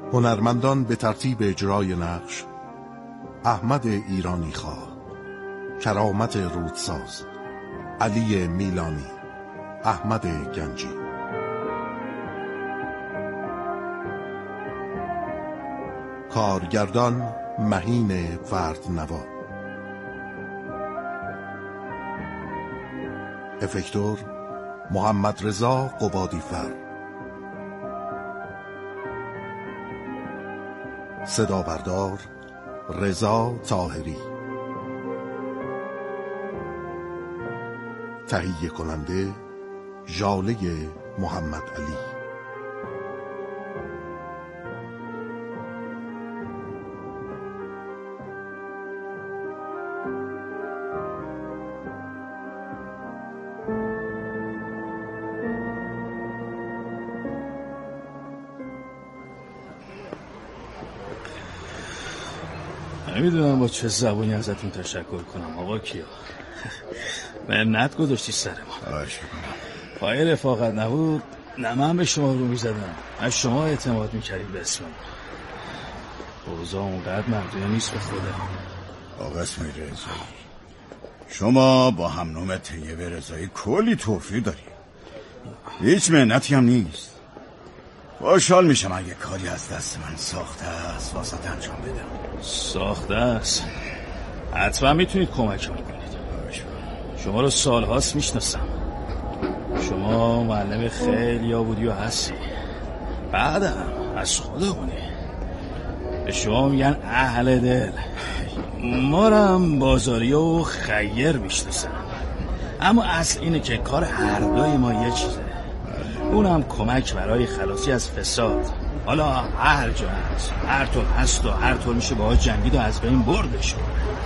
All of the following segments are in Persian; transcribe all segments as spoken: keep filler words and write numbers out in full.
هنرمندان به ترتیب اجرای نقش: احمد ایرانی خواه، کرامت رودساز، علی میلانی، احمد گنجی. کارگردان مهین فردنوا. افکتور محمد رضا قبادی‌فر. صدا بردار رضا طاهری. تهیه کننده ژاله محمد علی. نمیدونم با چه زبونی ازتون تشکر کنم آقا کیا. منت گذاشتی سر ما. خواهش میکنم. پای رفاقت نبود نه من به شما رو میزدم نه شما اعتماد میکردید به اسمم. اوضاع اونقدر مردونه نیست به خودم. آقا اسماعیل رضایی، شما با هم نوم طیب رضایی کلی توفیر داری، هیچ منتی هم نیست. خوشحال میشم اگه کاری از دست من ساخته است واسه انجام بدم. ساخته است؟ حتما میتونید کمک کنید. شما رو سالهاست میشناسم. شما معلم خیلی ها بودی و هستی، بعدم از خودمونی. به شما میگن اهل دل. ما رم بازاری و خیر میشناسم، اما اصل اینه که کار هر دوی ما یه چیزه، اونم کمک برای خلاصی از فساد. حالا هر جا هست، هر طور هست و هر طور میشه باید جنگید و از بین بردشون.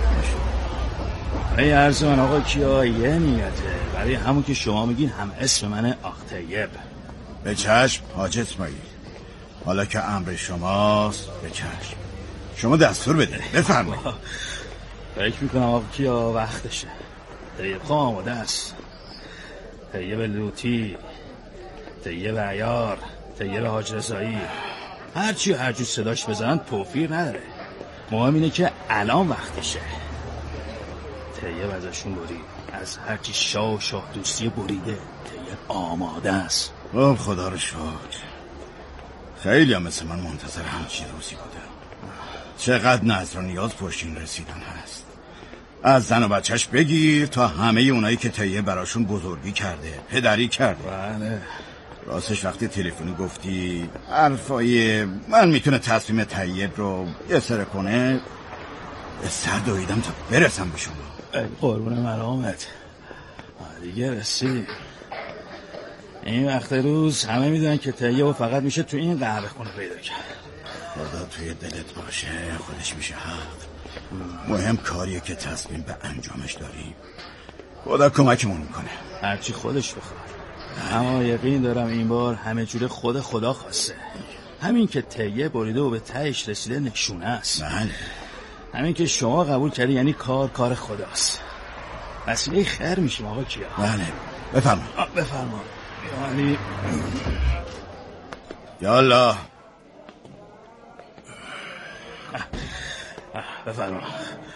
برای عرض من آقا کیا یه نیته، برای همون که شما میگین هم اسم منه آق طیب. به چشم حاج اسماعیل، حالا که امر شماست به چشم، شما دستور بدید بفرمایید. فکر میکنم آقا کیا وقتشه. طیب خواه آماده است. طیب لوتی، طیب عیار، طیب حاج رضایی، هرچی هرچی صداش بزنن توفیر نداره. مهم اینه که الان وقتشه. طیب ازشون برید، از هرچی شاه و شاه دوستی بریده. طیب آماده است. خب خدا رو شکر. خیلی هم مثل من منتظر همچی روزی بودم. چقدر نظر و نیاز پشتین رسیدن هست. از زن و بچهش بگیر تا همه اونایی که طیب براشون بزرگی کرده، پدری کرده. بله. راستش وقتی تلفنی گفتی حرفای من میتونه تصمیم طیب رو یه سره کنه، به سر دویدم تا برسم به شما. قربون مرامت. دیگه رسید. این وقت روز همه میدونن که طیب فقط میشه تو این قهوه خونه پیدا کرد. خدا توی دلت باشه، خودش میشه حق. مهم کاریه که تصمیم به انجامش داریم. خدا کمکمون میکنه، هرچی خودش بخواد. اما یقین دارم این بار همه جوره خود خدا خواسته. همین که طیب بریده و به تهش رسیده نشونه است. بله. همین که شما قبول کردی یعنی کار کار خداست. وسیله خیر میشیم آقا کیا. بله بفرما. بفرما یعنی یالا بفرما. بفرما.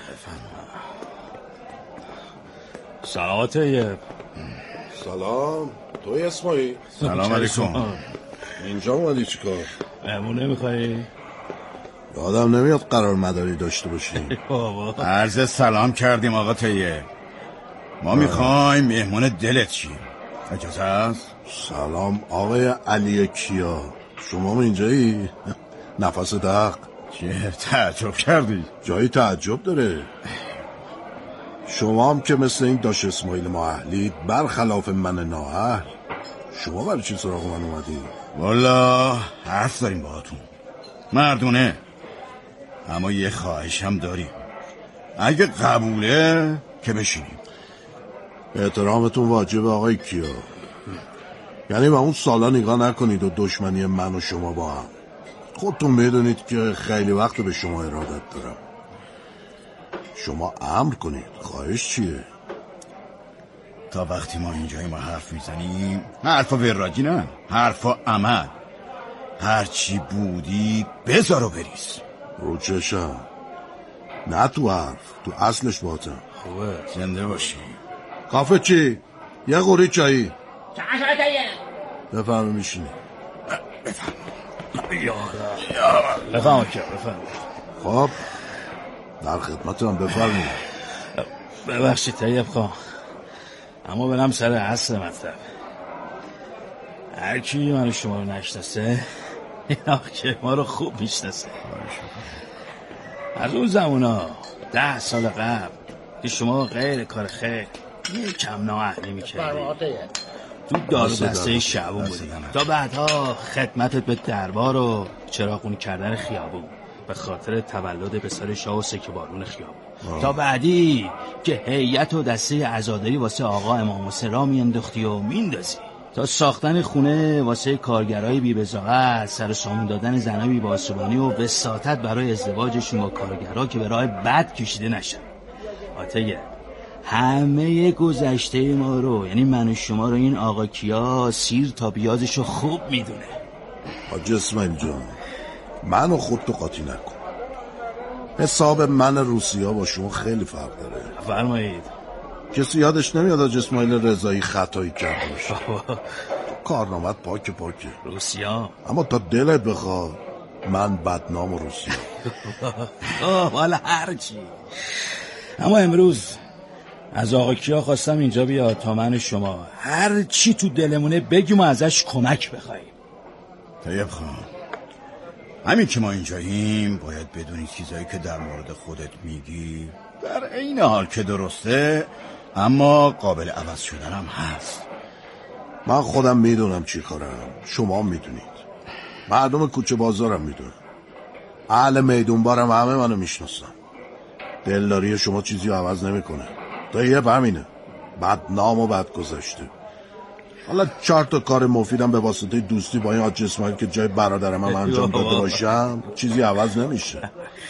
سلام طیب. سلام. توی اسماعیل؟ سلام علیکم. اینجا اومدی چی کار؟ مهمون نمیخوایی؟ یادم نمیاد قرار مداری داشته باشی. بابا عرض سلام کردیم آقا طیب. ما میخوایم مهمون دلت چیم، اجازه هست؟ سلام آقای علی کیا، شما هم اینجایی؟ نفس دق. چه تعجب کردی؟ جایی تعجب داره. شما هم که مثل این داش اسماعیل ما اهلید، برخلاف من نااهل. شما برای چی سراغ من اومدی؟ والا حرف داریم باهاتون مردونه، اما یه خواهش هم داریم. اگه قبوله که بشینیم. احترامتون واجبه آقای کیا. یعنی به اون سالا نگاه نکنید و دشمنی من و شما با هم. خودتون میدونید که خیلی وقت به شما ارادت دارم. شما امر کنید. خواهش چیه؟ تا وقتی ما اینجای ما حرف میزنیم حرفا وراجی نه، حرفا عمل. هرچی بودی بذار و بریز. رو چشم، نه تو حرف، تو اصلش باطن. خوبه، زنده باشی. کافه چی؟ یه قوری چایی. چند شده تایه؟ بفهمی میشینی. بفهم بفهم که بفهم. خب در خدمتم، بفرمی. ببخشید طیب خان، اما برم سر اصل مطلب. هر کی من شما رو نشناسه یا که ما رو خوب میشناسه. از اون زمونا ده سال قبل که شما غیر کار خیر یه کم نااهلی میکردی، تو دار و دسته شعبون بودی، تا بعدها خدمتت به دربار و چراغونی کردن خیابون به خاطر تولد پسر شاه و سکه بارون خیابون آه. تا بعدی که هیئت و دسته عزاداری واسه آقا امام حسین را میانداختی و میندازی، تا ساختن خونه واسه کارگرای بی بضاعت، سر سامون دادن زنای بی باسبانی و وساطت برای ازدواجشون با کارگرا که به راه بد کشیده نشن. آتیه همه گذشته ما رو، یعنی من و شما رو، این آقا کیا سیر تا بیازشو خوب میدونه. حاج اسماعیل جان، من و خود تو قاطی نکن. حساب من روسیا با شما خیلی فرق داره. فرمایید. کسی یادش نمیاد حاج اسماعیل رضایی خطایی کرده باشه. کارنامت پاک پاکه. روسیا اما تا دلت بخواد من بدنام و روسیا. آه والا هرچی. اما امروز از آقا کیا خواستم اینجا بیاد تا من شما هر چی تو دلمونه بگیم و ازش کمک بخوایم. طیب خان، همین که ما اینجاییم باید بدونی چیزایی که در مورد خودت میگی در عین حال که درسته اما قابل عوض شدن هم هست. من خودم میدونم چی کارم، شما میدونید، مردم کوچه بازارم میدونم، اهل میدون بارم همه منو میشناسن. دلداری شما چیزی عوض نمیکنه. طیب همینه، بدنام و بد گذشته. حالا چهار تا کار مفیدم به واسطه دوستی با این حاج اسماعیل که جای برادرم هم انجام داده باشم چیزی عوض نمیشه.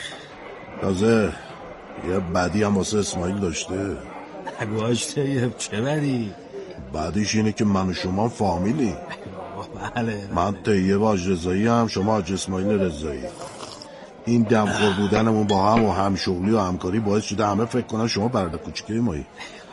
تازه یه بدی هم واسه اسماعیل داشته. نگوهاش طیب، چه بدی؟ بعدیش اینه که من و شما فامیلی. بله من طیب حاج رضایی هم، شما حاج اسماعیل رضایی. این دمخور بودنمون با هم و همشغلی و همکاری باعث شده همه فکر کنن شما برادر کوچیکه مایی.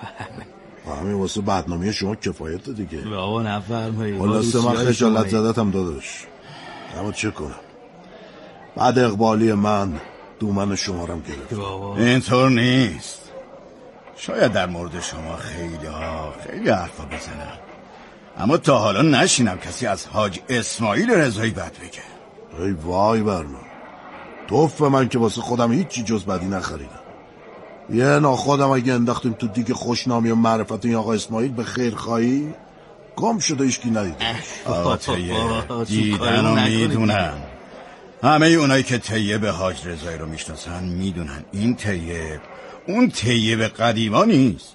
و همین واسه بدنامی شما کفایت دیگه. بابا نفرمایی. خلاصه من خجالت زدتم داداش، اما چه کنم، بعد اقبالی من دومن شمارم گرفت. اینطور نیست. شاید در مورد شما خیلی ها خیلی حرفا بزنم، اما تا حالا نشینم کسی از حاج اسماعیل رضایی بد بگه. ای وای برنا، توف من که واسه خودم هیچی جز بدی نخریدم. یه ناخودم اگه انداختیم تو دیگه خوشنامی و معرفت این آقا اسماعیل به خیر خواهی گم شده ایشکی ندیده. آتیه دیدن و میدونن، همه اونایی که طیب حاج رضایی رو میشناسن میدونن این طیب اون طیب قدیما نیست.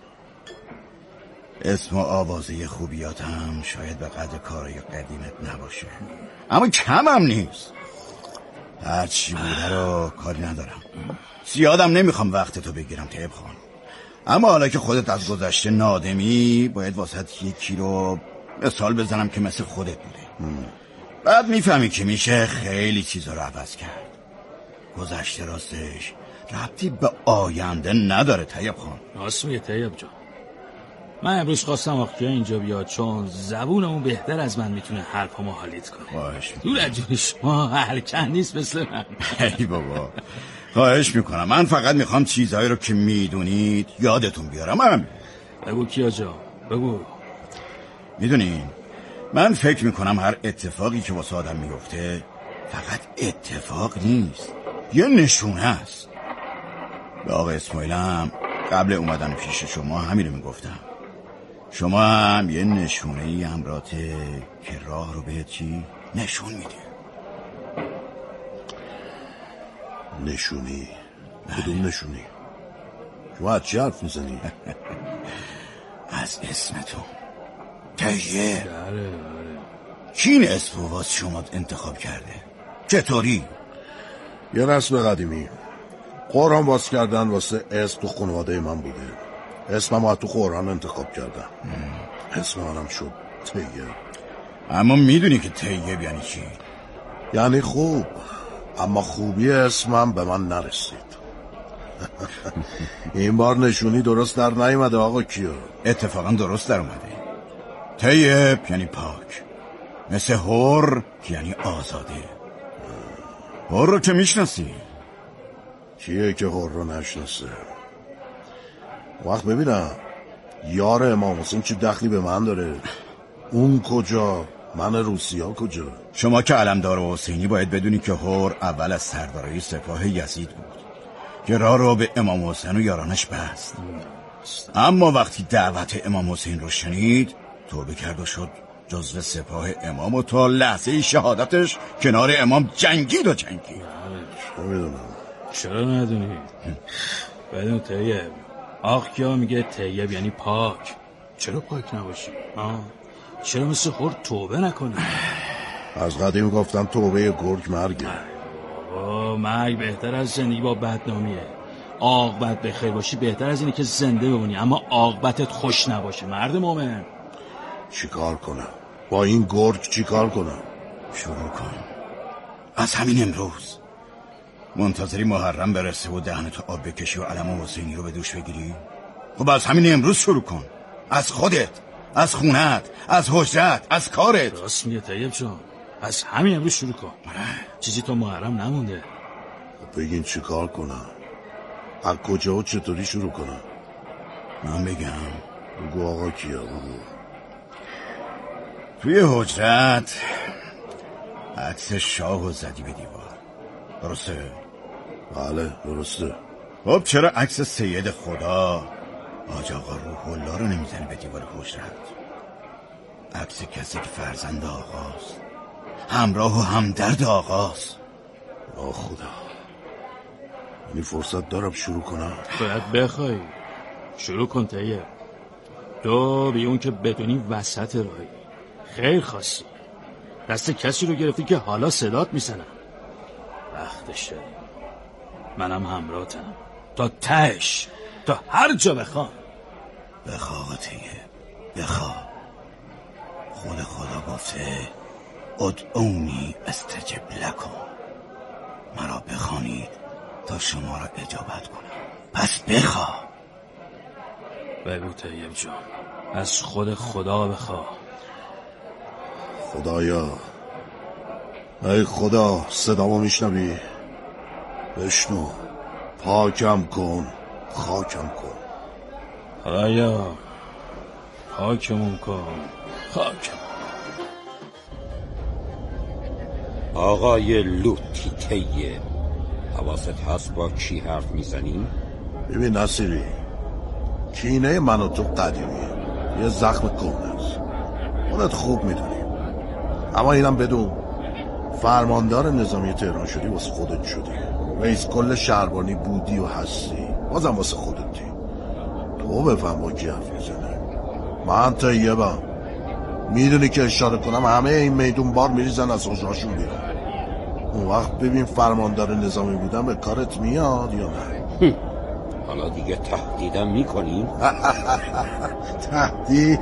اسم و آوازه خوبیات هم شاید به قدر کارای قدیمت نباشه، اما کم هم نیست. هرچی بوده رو کاری ندارم، زیادم نمیخوام وقتتو بگیرم طیب خان، اما حالا که خودت از گذشته نادمی باید واسط یکی رو مثال بزنم که مثل خودت بوده. بعد میفهمی که میشه خیلی چیزا رو عوض کرد. گذشته راستش ربطی به آینده نداره طیب خان. راست میگه طیب جان. من امروز خواستم آقا اینجا بیاد چون زبونمون بهتر از من میتونه حرفمو حالیت کنه. خواهش دور از جون شما هلکن نیست مثل من. ای بابا خواهش میکنم، من فقط میخوام چیزهایی رو که میدونید یادتون بیارم. هم بگو کیا جان بگو. میدونین من فکر میکنم هر اتفاقی که واسه آدم میفته فقط اتفاق نیست، یه نشونه است. به آقا اسماعیل هم قبل اومدن پیش شما همین رو میگفتم، شما هم یه نشونه ای همراته که راه رو به چی نشون میده. نشونی؟ کدوم نشونی؟ شما از چی حرف میزنی؟ از اسمتون طیب. کی این اسم رو واسه شما انتخاب کرده؟ چطوری؟ یه رسم قدیمی، قرآن باز کردن واسه اسم تو خانواده من بوده. اسمم رو تو قرآن انتخاب کردم. اسم منم شد طیب. اما میدونی که طیب یعنی چی؟ یعنی خوب، اما خوبی اسمم به من نرسید. این بار نشونی درست در نیامده آقا کیا. اتفاقا درست در اومده. طیب یعنی پاک، مثل حر یعنی آزاده. حر رو که میشناسی؟ کیه که حر رو نشناسه؟ وقت ببینم یار امام حسین چه دخلی به من داره؟ اون کجا؟ من روسیا کجا؟ شما که علمدار و حسینی باید بدونی که حر اول از سردارای سپاه یزید بود که راه رو به امام حسین و یارانش بست. اما وقتی دعوت امام حسین رو شنید توبه کرد و شد جزو سپاه امام و تا لحظه شهادتش کنار امام جنگید و جنگید. نمیدونم. چرا ندونی؟ بدون طیب. آخ کیا میگه طیب یعنی پاک. چرا پاک نباشی؟ آه. چرا مثل خور توبه نکنی؟ از قدیم گفتم توبه گرگ مرگه. آه مرگ بهتر از زندگی با بدنامیه. عاقبت بخیر باشی بهتر از اینه که زنده بمونی اما عاقبتت خوش نباشه. مرد مومن چی کار کنم؟ با این گرگ چی کار کنم؟ شروع کن از همین امروز. منتظری محرم برسه و دهنتو آب بکشی و علم حسینی رو به دوش بگیری؟ خب از همین امروز شروع کن. از خودت، از خونت، از حجرت، از کارت. راست میگه طیب جان، از همین امروز شروع کن. چیزی تو محرم نمونده. بگین چی کار کنم؟ از کجا و چطوری شروع کنم؟ من بگم؟ بگو آقا کیا بگو. توی حجرت عکس شاه زدی به دیوار، درسته؟ بله درسته. خب چرا عکس سید خدا حاج آقا روح الله رو نمیزنی به دیوار حجرت؟ عکس کسی که فرزند آقاست، همراه و همدرد آقاست. آه خدا، یعنی فرصت دارم شروع کنم؟ باید بخوای شروع کن طیب. تو بی اون که بدونی وسط راهی خیر خواستی، دست کسی رو گرفتی که حالا صدات میزنم. وقتش داری، منم همراهتم تا تهش، تا هر جا بخوام. بخوا آقا طیب، بخوا. خود خدا گفته ادعونی استجب لکم، مرا بخوانید تا شما را اجابت کنم. پس بخوا. بگو طیب جان، از خود خدا بخوا. خدایا، ای خدا صدامو میشنوی؟ بشنو، پاکم کن، خاکم کن. خدایا خاکمون کن، خاکم. آقای لوتی طیب، حواست هست با کی حرف میزنی؟ ببین نصیری، کینه من و تو قدیمیه، یه زخم کهنه است، خودت خوب میدونی. اما اینم بدون فرماندار نظامی تهران شدی واسه خودت شدی، رئیس کل شهربانی بودی و هستی، بازم واسه خودتی. تو بفهم با کی حرف میزنی. من طیبم، میدونی که اشاره کنم همه این میدون بار میریزن از حجراشون بیرون. اون وقت ببین فرماندار نظامی بودن به کارت میاد یا نه؟ حالا دیگه تهدیدم میکنی؟ تهدید؟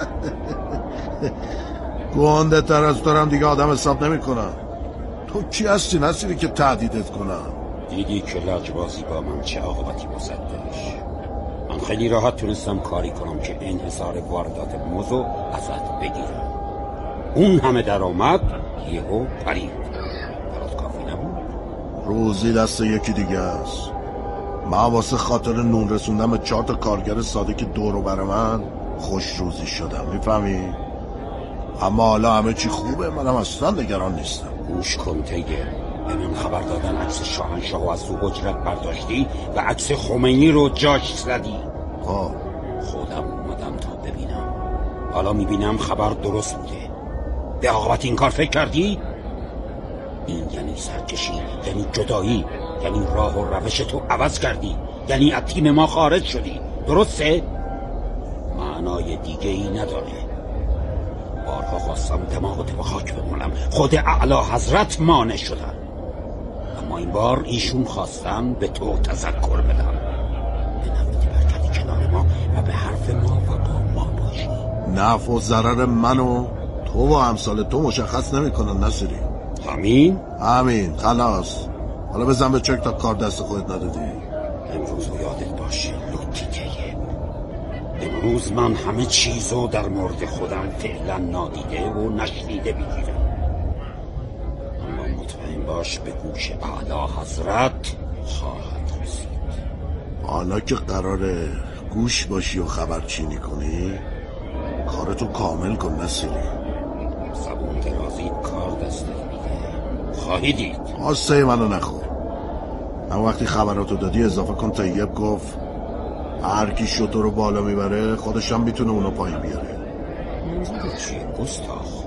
گونده تر از دارم دیگه آدم حساب نمی کنم. تو کی هستی نصیری که تهدیدت کنم؟ دیدی که لجبازی با من چه عاقبتی مصدش. من خیلی راحت تونستم کاری کنم که انحصار واردات موزو ازت بگیرم. اون همه در آمد یهو پرید. برات کافی نبود؟ روزی دست یکی دیگه است. من واسه خاطر نون رسوندم به چهار تا کارگر ساده که دورو بر من خوش روزی شدم، میفهمی؟ اما حالا همه چی خوبه، منم اصلا نگران نیستم. گوش کن طیب، به من خبر دادن عکس شاهنشاه از تو حجرت برداشتی و عکس خمینی رو جاش زدی. خب خودم اومدم تا ببینم، حالا میبینم خبر درست بوده. به عاقبت این کار فکر کردی؟ این یعنی سرکشی، یعنی جدایی، یعنی راه و روش تو عوض کردی، یعنی از تیم ما خارج شدی، درسته؟ معنای دیگه ای نداره. بارها خواستم دماغت به خاک بمونم، خود اعلی حضرت مانع شدن، اما این بار ایشون خواستم به تو تذکر بدم، به نویدی برکتی کنار ما و به حرف ما و با ما باشی. نفع و ضرر من و تو و همسال تو مشخص نمی کنن نصیری. همین؟ همین خلاص. حالا بزن به چک تا کار دست خودت ندادی. امروز رو یادت باشه لطی طیب، امروز من همه چیزو در مورد خودم فعلا نادیده و نشنیده بگیرم، اما مطمئن باش به گوش اعلی حضرت خواهد رسید. حالا که قراره گوش باشی و خبرچینی کنی، کارتو کامل کن نصیری. زبون درازی کار دستت میده، خواهی دید. آسه منو نخور. اما وقتی خبراتو دادی اضافه کن طیب گفت هر کی شتر رو بالا میبره خودشم میتونه اونو پایین بیاره. منظورت چیه گستاخ؟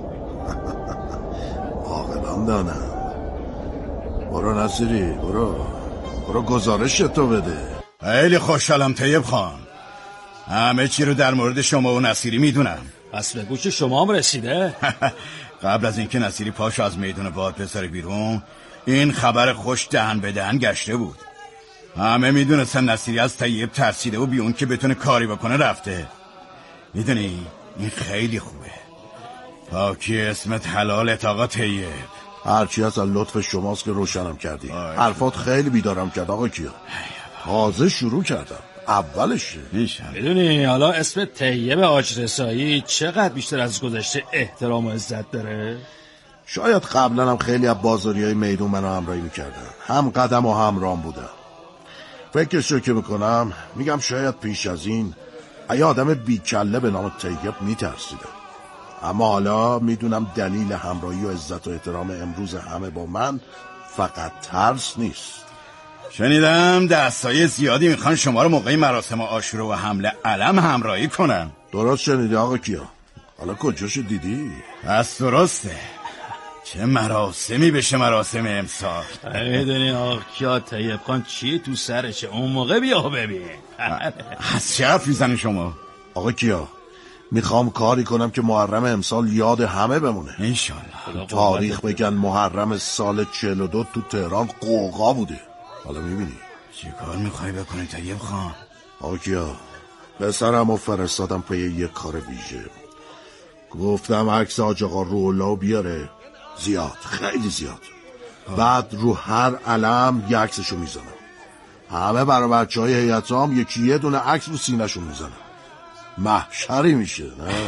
عاقلان دانم. برو نصیری، برو برو گزارشتو بده. خیلی خوشحالم طیب خان، همه چی رو در مورد شما و نصیری میدونم. پس به گوش شما هم رسیده؟ قبل از اینکه نصیری پاشو از میدون باد بذاره بیرون، این خبر خوش دهن به دهن گشته بود. همه میدونستن نصیری از طیب ترسیده و بی اون که بتونه کاری بکنه رفته. میدونی این خیلی خوبه. پاکی اسمت حلالت آقا طیب. هرچی از لطف شماست که روشنم کردی. حرفات خیلی بیدارم کرد آقا کیا. تازه شروع کردم، اولشه. میدونی حالا اسم طیب آجرسایی چقدر بیشتر از گذشته احترام و عزت داره؟ شاید قبلا هم خیلی از بازاری های میدون منو همراهی میکردن، هم قدم و هم رام بودم. فکرشو که میکنم میگم شاید پیش از این ای آدم بیکله به نام طیب میترسیدم، اما حالا میدونم دلیل همراهی و عزت و احترام امروز همه با من فقط ترس نیست. شنیدم دستای زیادی میخوان شما رو موقع مراسم عاشورا و حمله علم همراهی کنن. درست شنیدی آقا کیا. حالا کجاشو دیدی؟ پس درسته. چه مراسمی بشه مراسم امسال. میدونی آقا کیا طیب خان چیه تو سرشه، اون موقع بیا ببین. از چه حرف میزنی شما؟ آقا کیا میخوام کاری کنم که محرم امسال یاد همه بمونه. انشالله. تاریخ بگن محرم سال چهل و دو تو تهران قوقا بوده. حالا میبینی چی کار میخوای بکنی طیب خان؟ آقا کیا پسرم و فرستادم پی یک کار ویژه. گفتم عکس حاج آقا روح الله بیاره، زیاد خیلی زیاد. بعد رو هر علم یک عکسشو میزنم. همه برای بچه های هیئتام یکی یه دونه عکس رو سینه‌شون میزنم. محشری میشه نه؟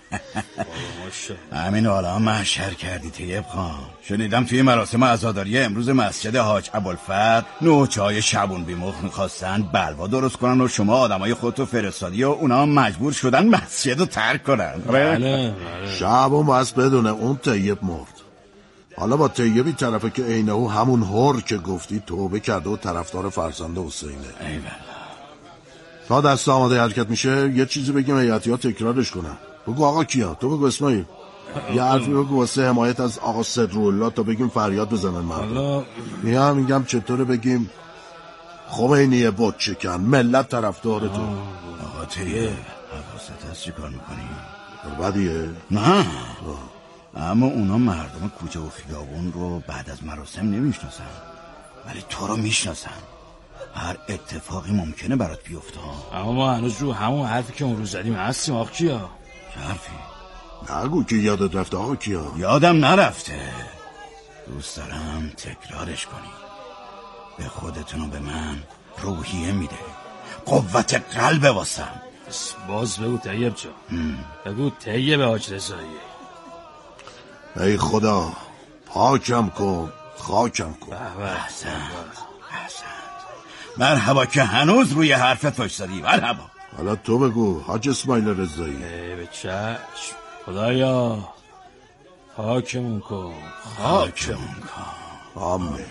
همین حالا محشر کردی طیب خان. شنیدم توی مراسم عزاداری امروز مسجد حاج ابوالفتح نوچهای شبون بیمخ میخواستن بلوا درست کنن و شما آدمای خودتو فرستادی و اونا مجبور شدن مسجد رو ترک کنن. بله شبون بس بدونه اون طیب مرد. حالا با طیبی طرفه که عینه او همون هر که گفتی توبه کرده و طرفدار فرزند حسینه. ایوالله. تا دست آماده حرکت میشه یه چیزی بگیم هیئتی ها تکرارش کنن. بگو آقا کیا، تو بگو اسماعیل یه حرفی بگو واسه حمایت از آقا صدرالله تا بگیم فریاد بزنن مردم. میام میگم چطوره بگیم خمینی بت چکن ملت طرفدار تو. آقا طیب حواست هست چی کار میکنی؟ بدیه؟ نه اما اونا مردم کوچه و خیابون رو بعد از مراسم نمیشناسن، ولی تو رو میشناسن. هر اتفاقی ممکنه برات بیفته. اما ما هنوز رو همون حرفی که اون روز زدیم هستیم آقا کیا. چه حرفی؟ نگو که یادت رفته آقا کیا. یادم نرفته، دوست دارم تکرارش کنی. به خودتون و به من روحیه میده، قوت قلب واسم. باز بگو طیب جان، بگو طیب آجرسایی. ای خدا پاکم کن خاکم کن. احسنت احسنت. مرحبا که هنوز روی حرفت وایسادی. مرحبا. حالا تو بگو حاج اسماعیل رضایی. ای به چشم. خدایا پاکمون کن خاکمون کن. آمین.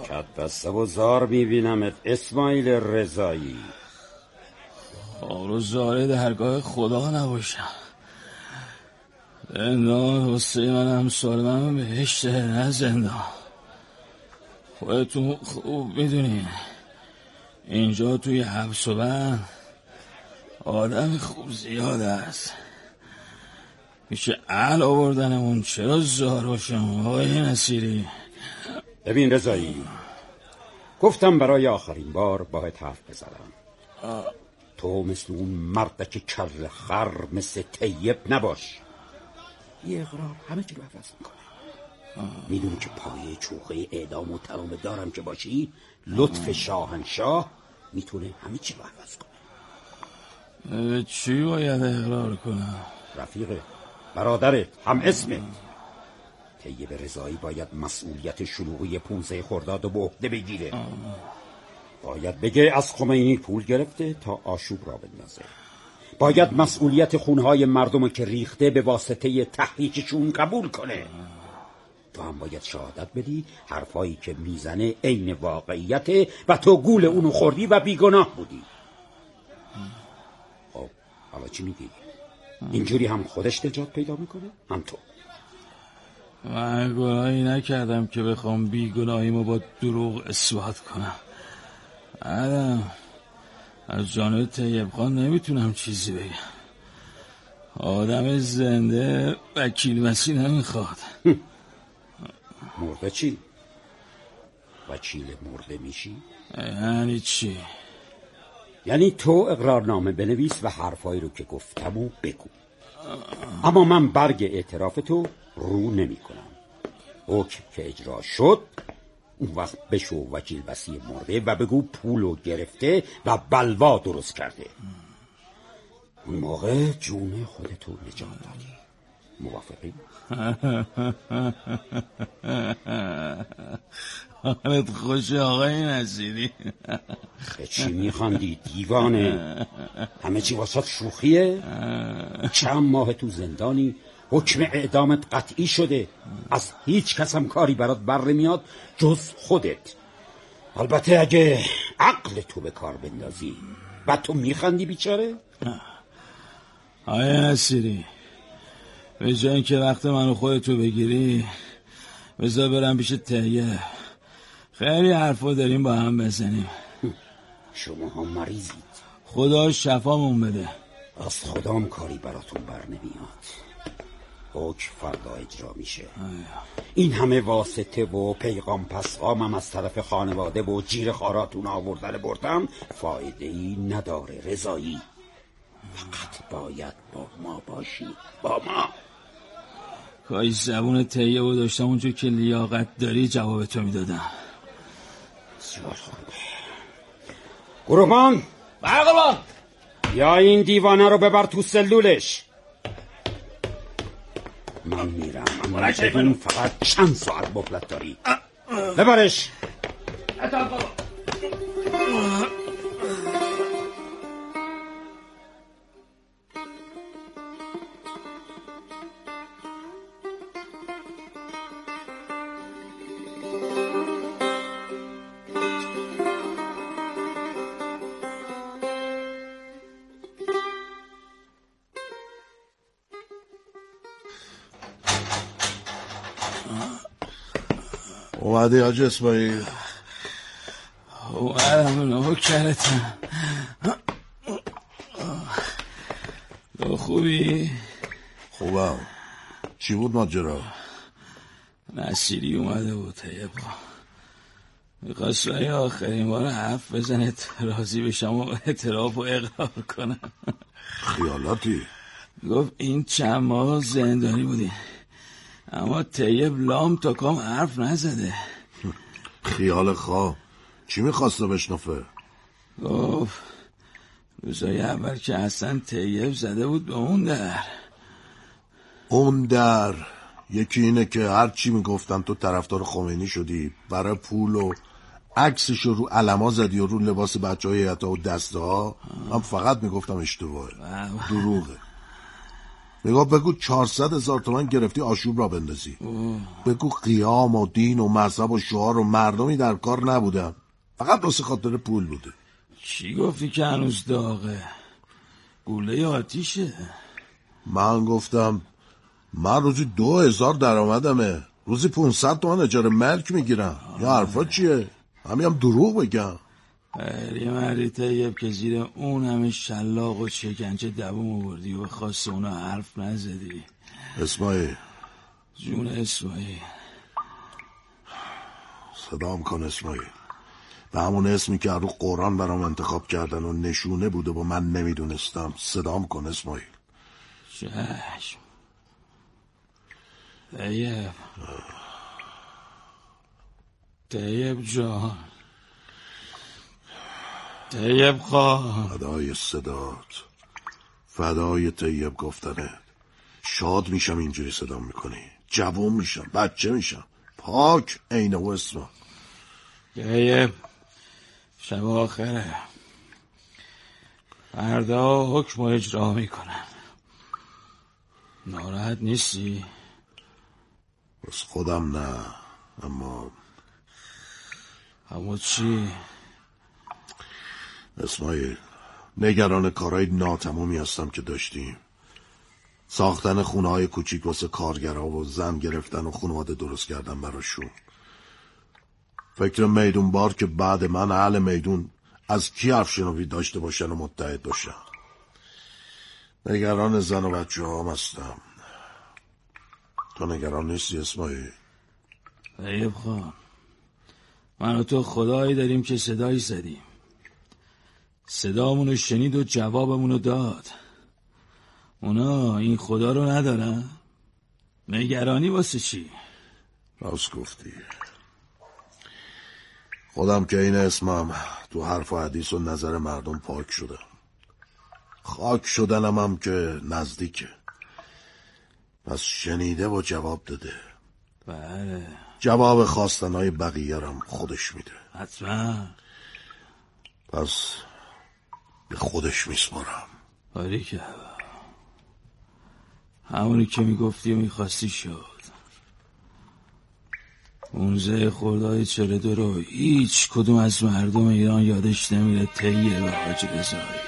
کت بسته و زار میبینمت اسماعیل رضایی. خار و زاره درگاه خدا نباشم. زندان واسه من همسال من بهشته، نه زندان. خودتون خوب میدونی اینجا توی حبس و بند آدم خوب زیاد است. میشه اهل آوردنمون چرا زار باشم آقای نصیری؟ ببین رضایی، گفتم برای آخرین بار باید حرف بزنم. تو مثل اون مردک کر خر مثل طیب نباش. یه اقرار همه چی رو عوض میکنه. میدونی که پایه چوخه اعدام و ترانه دارم که باشی، لطف شاهنشاه میتونه همه چی رو عوض کنه. چی باید اقرار کنم؟ رفیقه، برادرت، هم اسمت. طیب رضایی باید مسئولیت شلوغی پونزه خرداد رو به عهده بگیره. باید بگه از خمینی پول گرفته تا آشوب را بندازه. باید مسئولیت خونهای مردم که ریخته به واسطه تحریکشون قبول کنه. تو هم باید شهادت بدی حرفایی که میزنه عین واقعیته و تو گول اونو خوردی و بیگناه بودی. خب حالا چی میگی؟ اینجوری هم خودش نجات پیدا میکنه هم تو. من گناهی نکردم که بخوام بیگناهیمو با دروغ اثبات کنم. آدم از جانب طیب خان نمیتونم چیزی بگم. آدم زنده وکیل مسی نمیخواد. مرده چی؟ وکیل مرده میشی؟ یعنی چی؟ یعنی تو اقرارنامه بنویس و حرفایی رو که گفتم و بگو. اما من برگ اعتراف تو رو نمی کنم. حکم که اجرا شد اون وقت بشو وکیل بسی مرده و بگو پولو گرفته و بلوا درست کرده. اون موقع جون خودتو نجات دادی. موافقی؟ حالت خوشه آقای نصیری. به چی میخواندی دیوانه؟ همه چی واسه شوخیه؟ چند ماه تو زندانی، حکم اعدامت قطعی شده، از هیچ کس هم کاری برات بر نمیاد جز خودت. البته اگه عقل تو به کار بندازی. بعد تو میخندی بیچاره؟ آقای نصیری، به جای اینکه وقت منو خودتو بگیری بذار برم پیش طیب. خیلی حرفا داریم با هم بزنیم. شما هم مریضید. خدا شفامون بده. از خدام کاری براتون بر نمیاد. حکم فردا اجرا میشه. این همه واسطه و پیغام پسغامم از طرف خانواده و جیر خاراتون آوردن بردم فایده ای نداره رضایی. فقط باید با ما باشی، با ما. کاش زبون طیب رو داشتم اونجور که لیاقت داری جواب تو میدادم. بسیار خوب. گروهبان برقبان یا این دیوانه رو ببر تو سلولش. من میرم اما بدون فقط چند ساعت مهلت داری. ببرش. اومدی حاج اسماعیل؟ اومدم نوکرتم. تو خوبی؟ خوبم. چی بود ماجرا؟ نصیری اومده بود طیب خان. میخواست برای آخرین بار حرف بزنه راضی بشم و اعتراف و اقرار کنم. خیالاتی؟ گفت این چند ماه زندانی بودی اما طیب لام تا کام حرف نزده. خیال خواه. چی میخواسته بشنفه؟ گفت روزای اول که اصلا طیب زده بود به اون در. اون در یکی اینه که هر چی میگفتن تو طرفدار خمینی شدی، برای پول و عکسشو رو علما زدی و رو لباس بچه های حتا و دسته ها. من فقط میگفتم اشتباهه، دروغه. نگاه بگو چهارصد هزار تومن گرفتی آشوب را بندازی. اوه. بگو قیام و دین و مذهب و شعار و مردمی در کار نبودن، فقط واسه خاطر پول بوده. چی گفتی که هنوز داغه؟ گوله آتیشه. من گفتم من روزی دو هزار درآمدمه، روزی پونصد تومن اجاره ملک میگیرم. یا حرفا چیه؟ همین هم دروغ بگم. یه مردی طیب که زیر اون همه شلاق و شکنجه دووم آوردی و خواست اونا حرف نزدی. اسماعیل جون اسماعیل، صدام کن اسماعیل. به همون اسمی که رو قرآن برام انتخاب کردن و نشونه بوده با من نمیدونستم. صدام کن اسماعیل. چشم. طیب طیب جان، طیب خان. فدای صدات، فدای طیب گفتنت. شاد میشم اینجوری صدام میکنی. جوون میشم، بچه میشم، پاک عین و اسما. طیب شب آخره، فردا حکم و اجرا میکنم. ناراحت نیستی؟ بس خودم نه، اما اما چی؟ اسماعیل، نگران کارهای ناتمامی هستم که داشتیم. ساختن خونه های کوچیک واسه کارگرها و زن گرفتن و خانواده درست کردن براشون. فکر میدون بار که بعد من اهل میدون از کی حرف شنوی داشته باشن و متحد باشن. نگران زن و بچه هم هستم. تو نگران نیستی اسماعیل؟ طیب خان، من و تو خدایی داریم که صدایی زدیم، صدامونو شنید و جوابمونو داد. اونا این خدا رو ندارن؟ نگرانی واسه چی؟ راست گفتی. خودم که این اسمم تو حرف و حدیث و نظر مردم پاک شدم. خاک شدنم هم که نزدیکه. پس شنیده و جواب داده. بله. جواب خواستنهای بقیه رم خودش میده. حتما. پس به خودش میسپارم. آری که همونی که میگفتی و میخواستی شد. اونزه خردای چهل دو رو هیچ کدوم از مردم ایران یادش نمیره. طیب و حاج رضایی.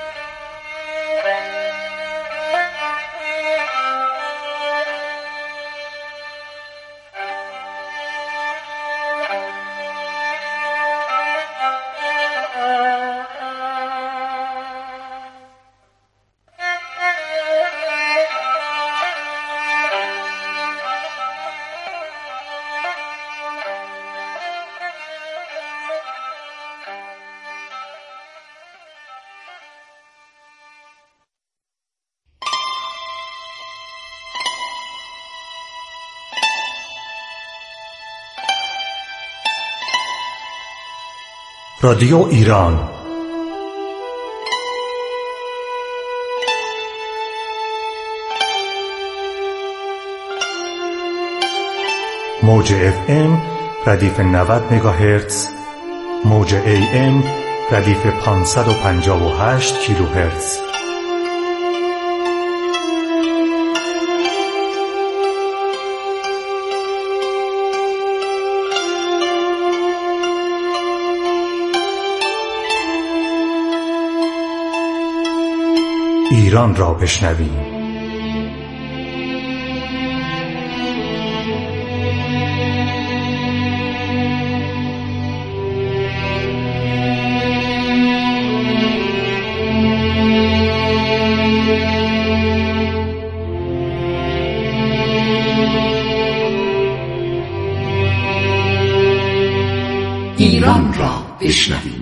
رادیو ایران موج اف ام ردیف نود مگاهرتز، موج ای ام ردیف پانصد و پنجاه و هشت کیلوهرتز. ایران را بشنویم. ایران را بشنویم.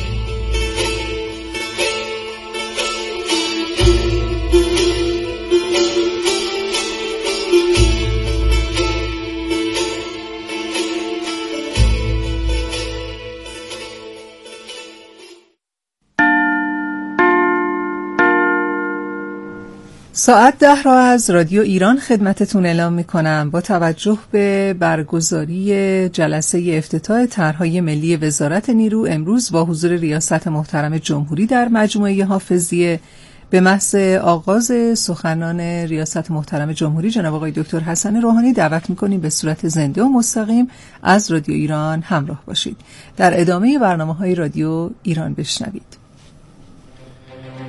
ساعت ده را از رادیو ایران خدمتتون اعلام می کنم. با توجه به برگزاری جلسه افتتاح طرحهای ملی وزارت نیرو امروز با حضور ریاست محترم جمهوری در مجموعه حافظیه به محض آغاز سخنان ریاست محترم جمهوری جناب آقای دکتر حسن روحانی دعوت می‌کنیم به صورت زنده و مستقیم از رادیو ایران همراه باشید. در ادامه برنامه‌های رادیو ایران بشنوید.